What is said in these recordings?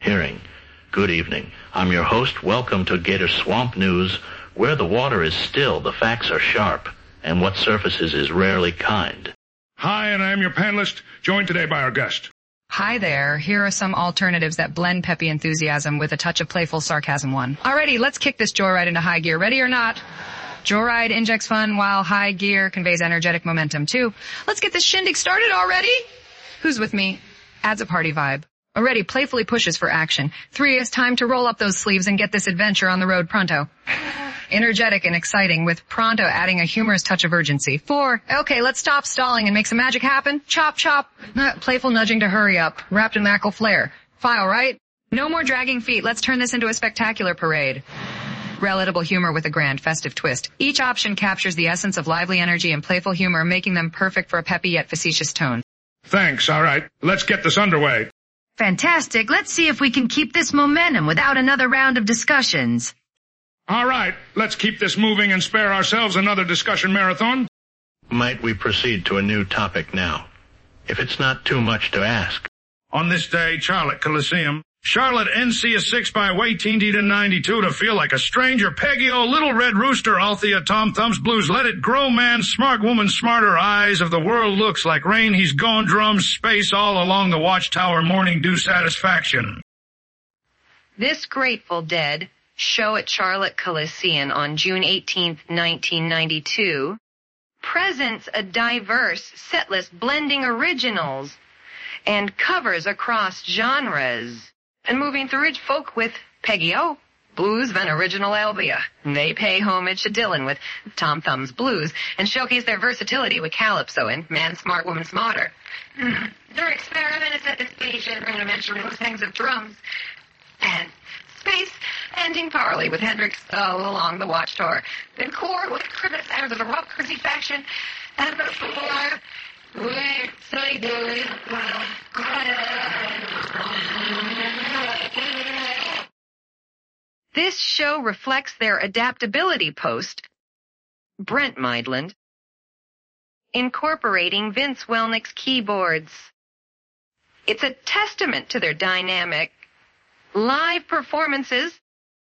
Hearing. Good evening. I'm your host. Welcome to Gator Swamp News. Where the water is still, the facts are sharp, and what surfaces is rarely kind. Hi, and I'm your panelist, joined today by our guest. Hi there. Here are some alternatives that blend peppy enthusiasm with a touch of playful sarcasm. Alrighty, let's kick this joyride into high gear. Ready or not? Joyride injects fun, while high gear conveys energetic momentum. 2, let's get this shindig started already. Who's with me? Adds a party vibe. Already playfully pushes for action. 3, it's time to roll up those sleeves and get this adventure on the road pronto. Energetic and exciting, with pronto adding a humorous touch of urgency. 4, okay, let's stop stalling and make some magic happen. Chop, chop. Playful nudging to hurry up, wrapped in mackerel flair. File, right? No more dragging feet. Let's turn this into a spectacular parade. Relatable humor with a grand, festive twist. Each option captures the essence of lively energy and playful humor, making them perfect for a peppy yet facetious tone. Thanks, all right. Let's get this underway. Fantastic. Let's see if we can keep this momentum without another round of discussions. All right, let's keep this moving and spare ourselves another discussion marathon. Might we proceed to a new topic now? If it's not too much to ask. On this day, Charlotte Coliseum, Charlotte NC a 6 by Way Teeny to 92 to feel like a stranger. Peggy O, Little Red Rooster, Althea, Tom Thumbs Blues, Let It Grow Man, Smart Woman, Smarter Eyes of the World Looks Like Rain, He's Gone Drums, Space All Along the Watchtower, Morning Dew, Satisfaction. This Grateful Dead show at Charlotte Coliseum on June 18th, 1992 presents a diverse setlist blending originals and covers across genres. And moving through it, folk with Peggy O, Blues Van Original Elvia. They pay homage to Dylan with Tom Thumbs Blues and showcase their versatility with Calypso and Man Smart Woman Smarter. Their experiments at the station bring a mention of things of drums and space, ending powerfully with Hendrix all along the Watchtower. Then core with cricket sounds of the rock crazy faction and the floor. This show reflects their adaptability post, Brent Meidland, incorporating Vince Welnick's keyboards. It's a testament to their dynamic live performances,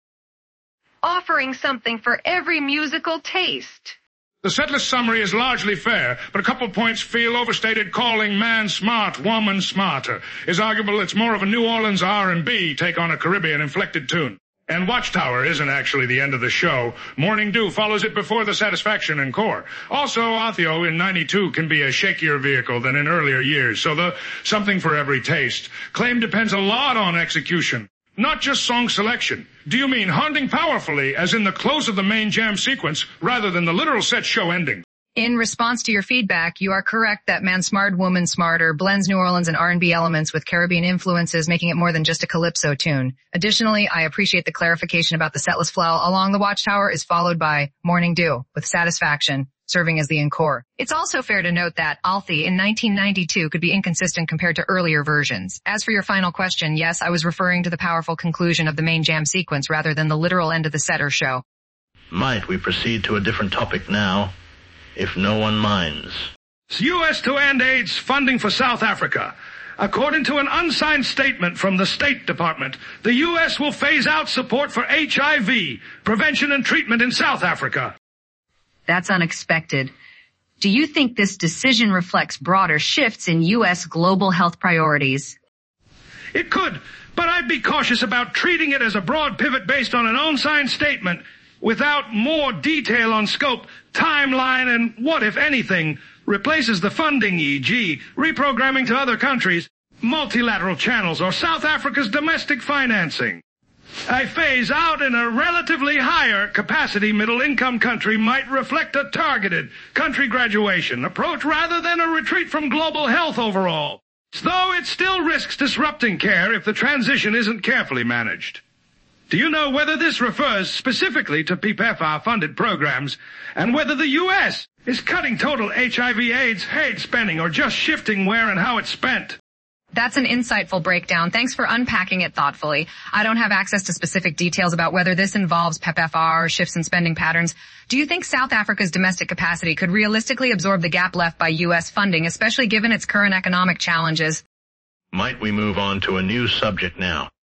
offering something for every musical taste. The setlist summary is largely fair, but a couple points feel overstated. Calling Man Smart, Woman Smarter is arguable. It's more of a New Orleans R&B take on a Caribbean-inflected tune. And Watchtower isn't actually the end of the show. Morning Dew follows it before the Satisfaction encore. Also, Althea in 92 can be a shakier vehicle than in earlier years, so the something for every taste. Claim depends a lot on execution, not just song selection. Do you mean haunting powerfully, as in the close of the main jam sequence, rather than the literal set show ending? In response to your feedback, you are correct that Man Smart, Woman Smarter blends New Orleans and R&B elements with Caribbean influences, making it more than just a calypso tune. Additionally, I appreciate the clarification about the setlist flow along the Watchtower is followed by Morning Dew with Satisfaction serving as the encore. It's also fair to note that Althea in 1992 could be inconsistent compared to earlier versions. As for your final question, yes, I was referring to the powerful conclusion of the main jam sequence rather than the literal end of the set or show. Might we proceed to a different topic now? If no one minds. U.S. to end AIDS funding for South Africa. According to an unsigned statement from the State Department, the U.S. will phase out support for HIV prevention and treatment in South Africa. That's unexpected. Do you think this decision reflects broader shifts in U.S. global health priorities? It could, but I'd be cautious about treating it as a broad pivot based on an unsigned statement without more detail on scope, timeline, and what, if anything, replaces the funding, e.g., reprogramming to other countries, multilateral channels, or South Africa's domestic financing. A phase out in a relatively higher capacity middle-income country might reflect a targeted country graduation approach rather than a retreat from global health overall, though it still risks disrupting care if the transition isn't carefully managed. Do you know whether this refers specifically to PEPFAR-funded programs and whether the U.S. is cutting total HIV/AIDS aid spending or just shifting where and how it's spent? That's an insightful breakdown. Thanks for unpacking it thoughtfully. I don't have access to specific details about whether this involves PEPFAR or shifts in spending patterns. Do you think South Africa's domestic capacity could realistically absorb the gap left by U.S. funding, especially given its current economic challenges? Might we move on to a new subject now?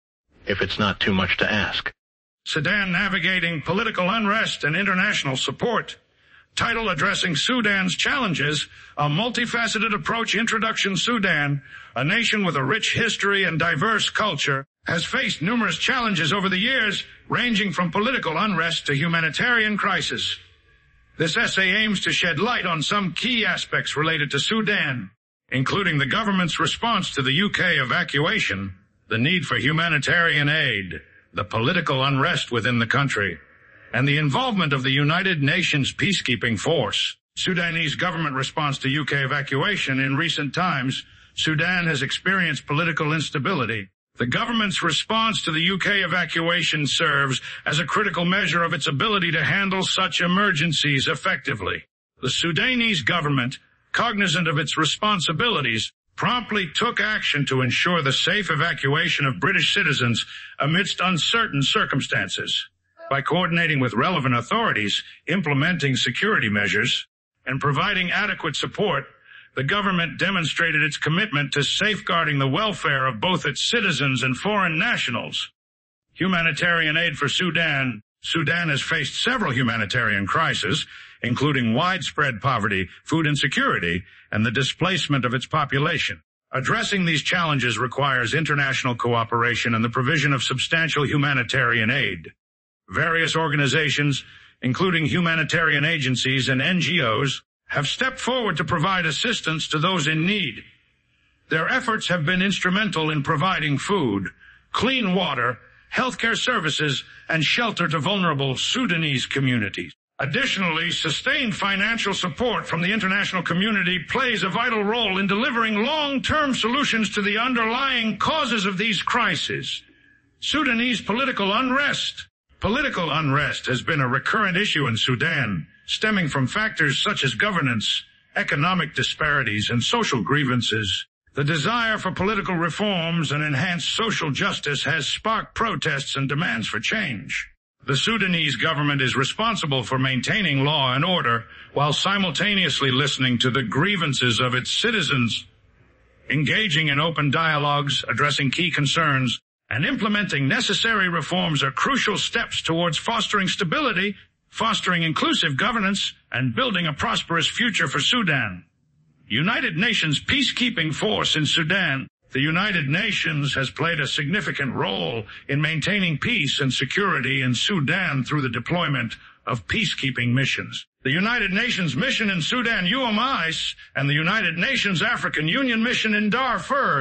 if it's not too much to ask. Sudan Navigating Political Unrest and International Support. Title addressing Sudan's challenges, a multifaceted approach. Introduction. Sudan, a nation with a rich history and diverse culture, has faced numerous challenges over the years, ranging from political unrest to humanitarian crisis. This essay aims to shed light on some key aspects related to Sudan, including the government's response to the UK evacuation, the need for humanitarian aid, the political unrest within the country, and the involvement of the United Nations peacekeeping force. Sudanese government response to UK evacuation. In recent times, Sudan has experienced political instability. The government's response to the UK evacuation serves as a critical measure of its ability to handle such emergencies effectively. The Sudanese government, cognizant of its responsibilities, promptly took action to ensure the safe evacuation of British citizens amidst uncertain circumstances. By coordinating with relevant authorities, implementing security measures, and providing adequate support, the government demonstrated its commitment to safeguarding the welfare of both its citizens and foreign nationals. Humanitarian aid for Sudan. Sudan has faced several humanitarian crises, including widespread poverty, food insecurity, and the displacement of its population. Addressing these challenges requires international cooperation and the provision of substantial humanitarian aid. Various organizations, including humanitarian agencies and NGOs, have stepped forward to provide assistance to those in need. Their efforts have been instrumental in providing food, clean water, healthcare services, and shelter to vulnerable Sudanese communities. Additionally, sustained financial support from the international community plays a vital role in delivering long-term solutions to the underlying causes of these crises. Sudanese political unrest. Political unrest has been a recurrent issue in Sudan, stemming from factors such as governance, economic disparities, and social grievances. The desire for political reforms and enhanced social justice has sparked protests and demands for change. The Sudanese government is responsible for maintaining law and order while simultaneously listening to the grievances of its citizens. Engaging in open dialogues, addressing key concerns, and implementing necessary reforms are crucial steps towards fostering stability, fostering inclusive governance, and building a prosperous future for Sudan. United Nations peacekeeping force in Sudan. The United Nations has played a significant role in maintaining peace and security in Sudan through the deployment of peacekeeping missions. The United Nations mission in Sudan, UNMIS, and the United Nations African Union mission in Darfur,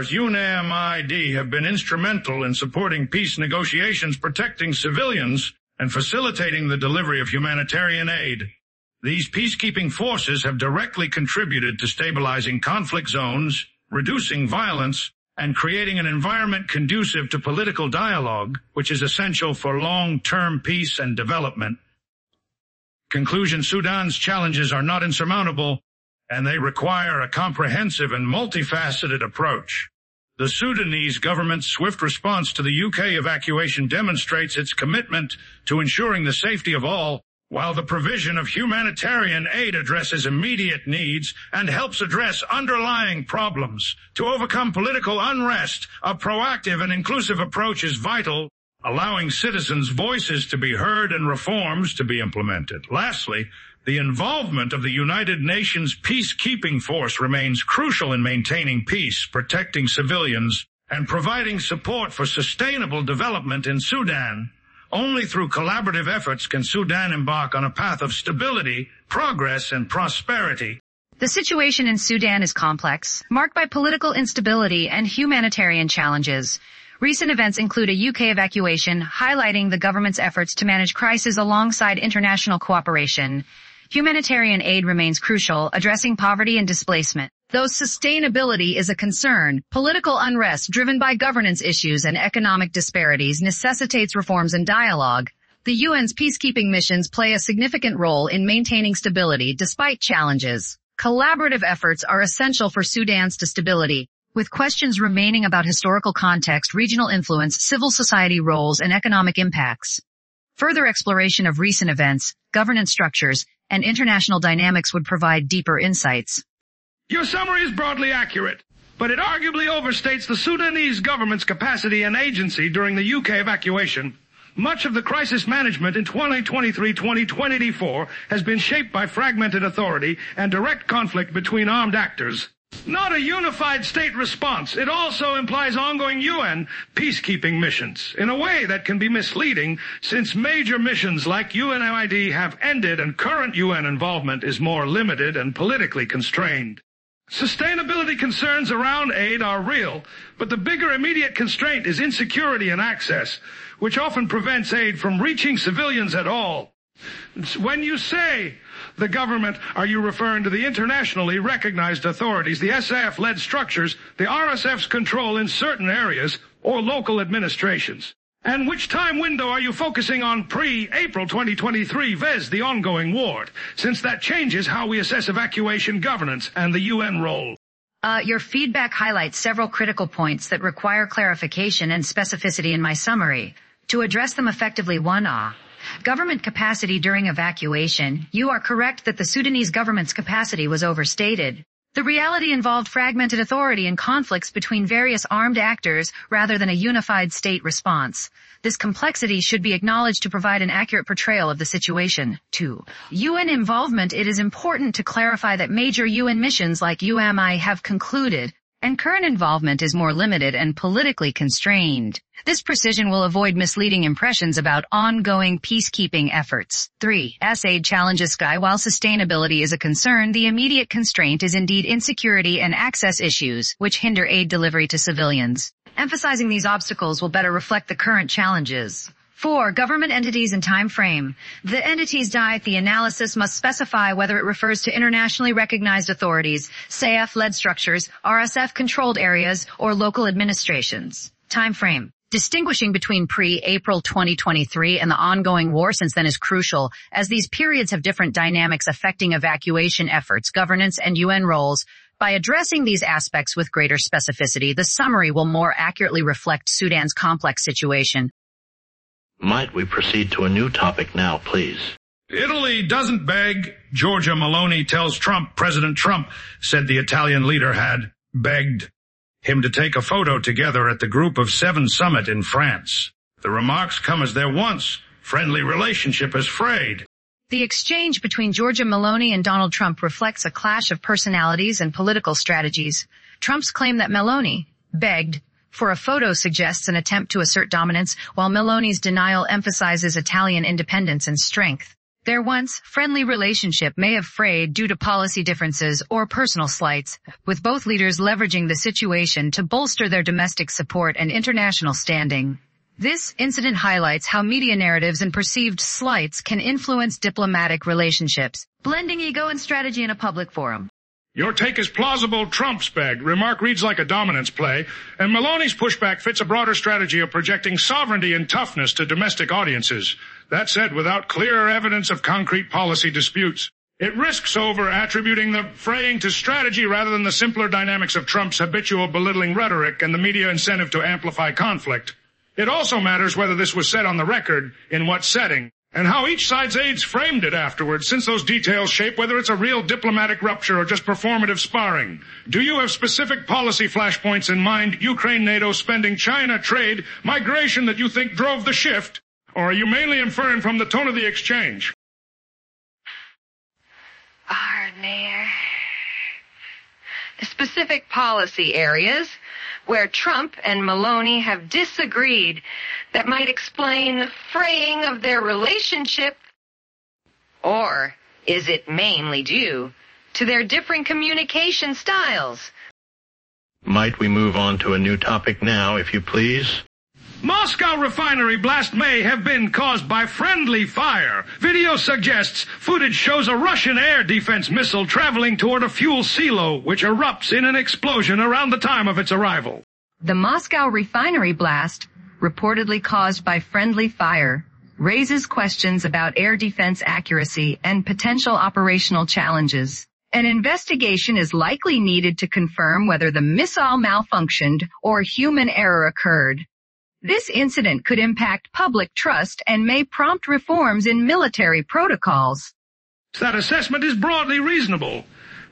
UNAMID, have been instrumental in supporting peace negotiations, protecting civilians, and facilitating the delivery of humanitarian aid. These peacekeeping forces have directly contributed to stabilizing conflict zones, reducing violence, and creating an environment conducive to political dialogue, which is essential for long-term peace and development. Conclusion: Sudan's challenges are not insurmountable, and they require a comprehensive and multifaceted approach. The Sudanese government's swift response to the UK evacuation demonstrates its commitment to ensuring the safety of all, while the provision of humanitarian aid addresses immediate needs and helps address underlying problems. To overcome political unrest, a proactive and inclusive approach is vital, allowing citizens' voices to be heard and reforms to be implemented. Lastly, the involvement of the United Nations peacekeeping force remains crucial in maintaining peace, protecting civilians, and providing support for sustainable development in Sudan. Only through collaborative efforts can Sudan embark on a path of stability, progress, and prosperity. The situation in Sudan is complex, marked by political instability and humanitarian challenges. Recent events include a UK evacuation, highlighting the government's efforts to manage crises alongside international cooperation. Humanitarian aid remains crucial, addressing poverty and displacement. Though sustainability is a concern, political unrest driven by governance issues and economic disparities necessitates reforms and dialogue. The UN's peacekeeping missions play a significant role in maintaining stability despite challenges. Collaborative efforts are essential for Sudan's stability, with questions remaining about historical context, regional influence, civil society roles, and economic impacts. Further exploration of recent events, governance structures, and international dynamics would provide deeper insights. Your summary is broadly accurate, but it arguably overstates the Sudanese government's capacity and agency during the UK evacuation. Much of the crisis management in 2023-2024 has been shaped by fragmented authority and direct conflict between armed actors. Not a unified state response. It also implies ongoing UN peacekeeping missions in a way that can be misleading since major missions like UNMID have ended and current UN involvement is more limited and politically constrained. Sustainability concerns around aid are real, but the bigger immediate constraint is insecurity and access, which often prevents aid from reaching civilians at all. When you say the government, are you referring to the internationally recognized authorities, the SAF-led structures, the RSF's control in certain areas, or local administrations? And which time window are you focusing on pre-April 2023 VES, the ongoing war, since that changes how we assess evacuation governance and the UN role? Your feedback highlights several critical points that require clarification and specificity in my summary. To address them effectively, 1A. Government capacity during evacuation. You are correct that the Sudanese government's capacity was overstated. The reality involved fragmented authority and conflicts between various armed actors rather than a unified state response. This complexity should be acknowledged to provide an accurate portrayal of the situation. 2. UN involvement. It is important to clarify that major UN missions like UMI have concluded, and current involvement is more limited and politically constrained. This precision will avoid misleading impressions about ongoing peacekeeping efforts. 3. As aid challenges Sky. While sustainability is a concern, the immediate constraint is indeed insecurity and access issues, which hinder aid delivery to civilians. Emphasizing these obstacles will better reflect the current challenges. 4. Government entities and time frame. The entities diet the analysis must specify whether it refers to internationally recognized authorities, SAF-led structures, RSF-controlled areas, or local administrations. Time frame. Distinguishing between pre-April 2023 and the ongoing war since then is crucial, as these periods have different dynamics affecting evacuation efforts, governance, and UN roles. By addressing these aspects with greater specificity, the summary will more accurately reflect Sudan's complex situation. Might we proceed to a new topic now, please? Italy doesn't beg. Giorgia Meloni tells Trump President Trump said the Italian leader had begged him to take a photo together at the Group of Seven summit in France. The remarks come as their once friendly relationship has frayed. The exchange between Giorgia Meloni and Donald Trump reflects a clash of personalities and political strategies. Trump's claim that Meloni begged for a photo suggests an attempt to assert dominance, while Meloni's denial emphasizes Italian independence and strength. Their once friendly relationship may have frayed due to policy differences or personal slights, with both leaders leveraging the situation to bolster their domestic support and international standing. This incident highlights how media narratives and perceived slights can influence diplomatic relationships, blending ego and strategy in a public forum. Your take is plausible. Trump's begged. Remark reads like a dominance play, and Meloni's pushback fits a broader strategy of projecting sovereignty and toughness to domestic audiences. That said, without clear evidence of concrete policy disputes, it risks over-attributing the fraying to strategy rather than the simpler dynamics of Trump's habitual belittling rhetoric and the media incentive to amplify conflict. It also matters whether this was said on the record, in what setting, and how each side's aides framed it afterwards, since those details shape whether it's a real diplomatic rupture or just performative sparring. Do you have specific policy flashpoints in mind, Ukraine, NATO, spending, China, trade, migration that you think drove the shift? Or are you mainly inferring from the tone of the exchange? The specific policy areas where Trump and Meloni have disagreed that might explain the fraying of their relationship? Or is it mainly due to their differing communication styles? Might we move on to a new topic now, if you please? Moscow refinery blast may have been caused by friendly fire. Video suggests footage shows a Russian air defense missile traveling toward a fuel silo, which erupts in an explosion around the time of its arrival. The Moscow refinery blast, reportedly caused by friendly fire, raises questions about air defense accuracy and potential operational challenges. An investigation is likely needed to confirm whether the missile malfunctioned or human error occurred. This incident could impact public trust and may prompt reforms in military protocols. That assessment is broadly reasonable.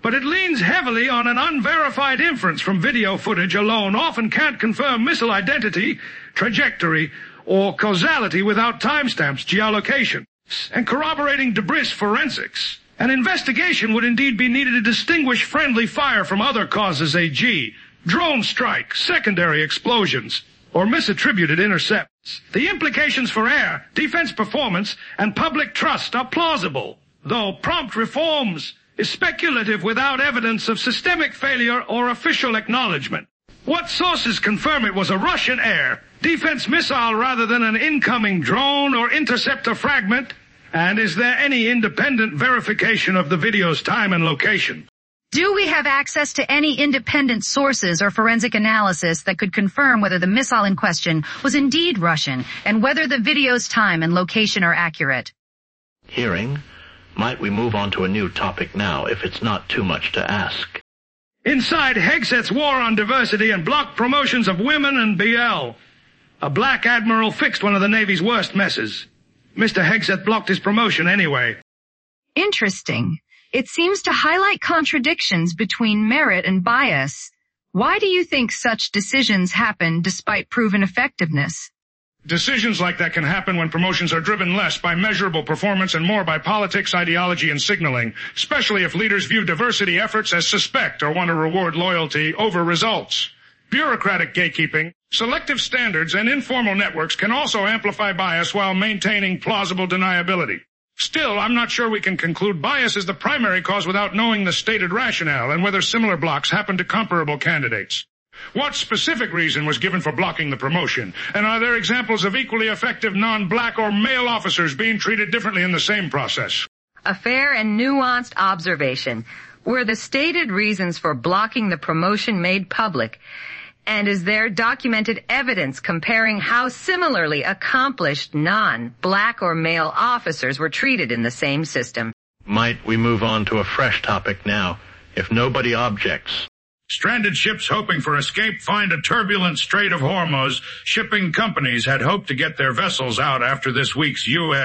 but it leans heavily on an unverified inference from video footage alone, often can't confirm missile identity, trajectory, or causality without timestamps, geolocation, and corroborating debris forensics. An investigation would indeed be needed to distinguish friendly fire from other causes, e.g., drone strike, secondary explosions, or misattributed intercepts. The implications for air, defense performance, and public trust are plausible, though prompt reforms is speculative without evidence of systemic failure or official acknowledgement. What sources confirm it was a Russian air defense missile rather than an incoming drone or interceptor fragment? And is there any independent verification of the video's time and location? Do we have access to any independent sources or forensic analysis that could confirm whether the missile in question was indeed Russian and whether the video's time and location are accurate? Hearing, might we move on to a new topic now, if it's not too much to ask? Inside Hegseth's war on diversity and blocked promotions of women and BL. A black admiral fixed one of the Navy's worst messes. Mr. Hegseth blocked his promotion anyway. Interesting. It seems to highlight contradictions between merit and bias. Why do you think such decisions happen despite proven effectiveness? Decisions like that can happen when promotions are driven less by measurable performance and more by politics, ideology, and signaling, especially if leaders view diversity efforts as suspect or want to reward loyalty over results. Bureaucratic gatekeeping, selective standards, and informal networks can also amplify bias while maintaining plausible deniability. Still, I'm not sure we can conclude bias is the primary cause without knowing the stated rationale and whether similar blocks happen to comparable candidates. What specific reason was given for blocking the promotion? And are there examples of equally effective non-black or male officers being treated differently in the same process? A fair and nuanced observation. Were the stated reasons for blocking the promotion made public? And is there documented evidence comparing how similarly accomplished non-black or male officers were treated in the same system? Might we move on to a fresh topic now, if nobody objects? Stranded ships hoping for escape find a turbulent Strait of Hormuz. Shipping companies had hoped to get their vessels out after this week's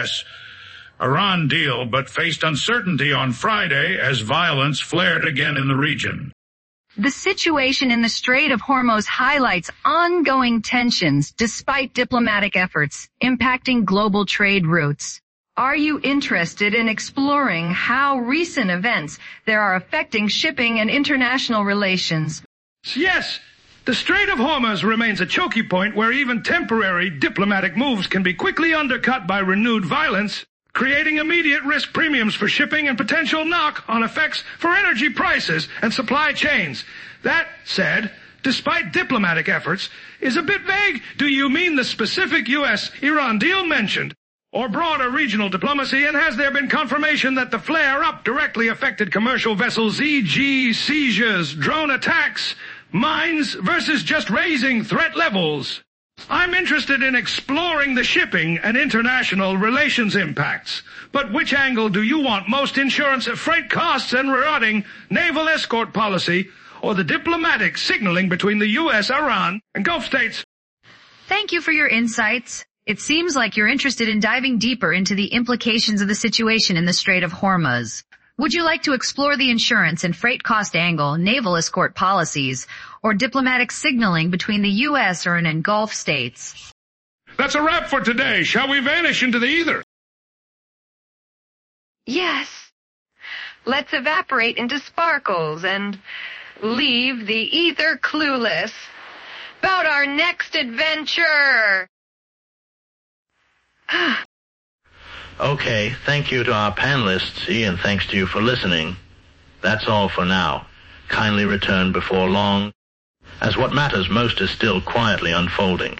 U.S.-Iran deal, but faced uncertainty on Friday as violence flared again in the region. The situation in the Strait of Hormuz highlights ongoing tensions despite diplomatic efforts impacting global trade routes. Are you interested in exploring how recent events there are affecting shipping and international relations? Yes, the Strait of Hormuz remains a choky point where even temporary diplomatic moves can be quickly undercut by renewed violence, creating immediate risk premiums for shipping and potential knock-on effects for energy prices and supply chains. That said, despite diplomatic efforts, is a bit vague. Do you mean the specific U.S.-Iran deal mentioned, or broader regional diplomacy, and has there been confirmation that the flare-up directly affected commercial vessels, e.g. seizures, drone attacks, mines, versus just raising threat levels? I'm interested in exploring the shipping and international relations impacts. But which angle do you want most? Insurance of freight costs and rerouting, naval escort policy, or the diplomatic signaling between the U.S., Iran, and Gulf states? Thank you for your insights. It seems like you're interested in diving deeper into the implications of the situation in the Strait of Hormuz. Would you like to explore the insurance and freight cost angle, naval escort policies, or diplomatic signaling between the U.S. or in Gulf states? That's a wrap for today. Shall we vanish into the ether? Yes. Let's evaporate into sparkles and leave the ether clueless about our next adventure. Okay, thank you to our panelists, and thanks to you for listening. That's all for now. Kindly return before long, as what matters most is still quietly unfolding.